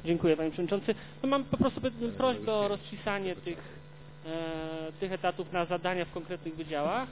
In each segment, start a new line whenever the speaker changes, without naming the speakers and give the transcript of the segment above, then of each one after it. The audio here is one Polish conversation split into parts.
Dziękuję, panie przewodniczący. No, mam po prostu prośbę o rozpisanie tych etatów na zadania w konkretnych wydziałach.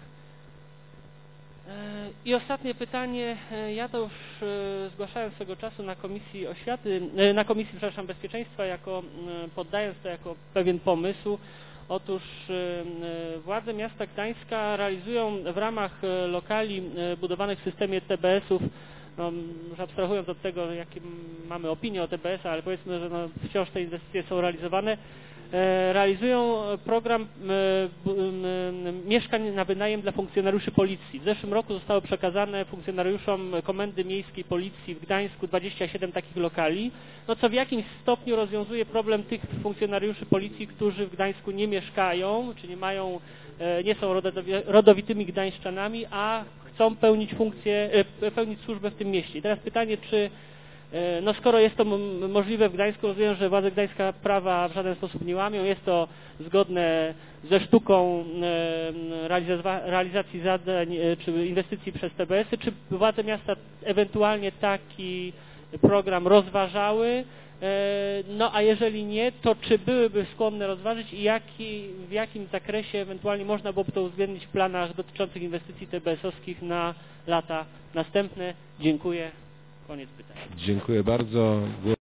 I ostatnie pytanie, ja to już zgłaszałem swego czasu na Komisji Oświaty, na Komisji, przepraszam, Bezpieczeństwa, poddając to jako pewien pomysł. Otóż władze miasta Gdańska realizują w ramach lokali budowanych w systemie TBS-ów, no, już abstrahując od tego, jakie mamy opinie o TBS, ale powiedzmy, że no, wciąż te inwestycje są realizowane, realizują program mieszkań na wynajem dla funkcjonariuszy policji. W zeszłym roku zostało przekazane funkcjonariuszom Komendy Miejskiej Policji w Gdańsku 27 takich lokali, no co w jakimś stopniu rozwiązuje problem tych funkcjonariuszy policji, którzy w Gdańsku nie mieszkają, czy nie są rodowitymi gdańszczanami, a chcą pełnić służbę w tym mieście. I teraz pytanie, czy no skoro jest to możliwe w Gdańsku, rozumiem, że władze Gdańska prawa w żaden sposób nie łamią, jest to zgodne ze sztuką realizacji zadań czy inwestycji przez TBS-y, czy władze miasta ewentualnie taki program rozważały, no a jeżeli nie, to czy byłyby skłonne rozważyć i w jakim zakresie ewentualnie można byłoby to uwzględnić w planach dotyczących inwestycji TBS-owskich na lata następne? Dziękuję. Koniec pytań.
Dziękuję bardzo.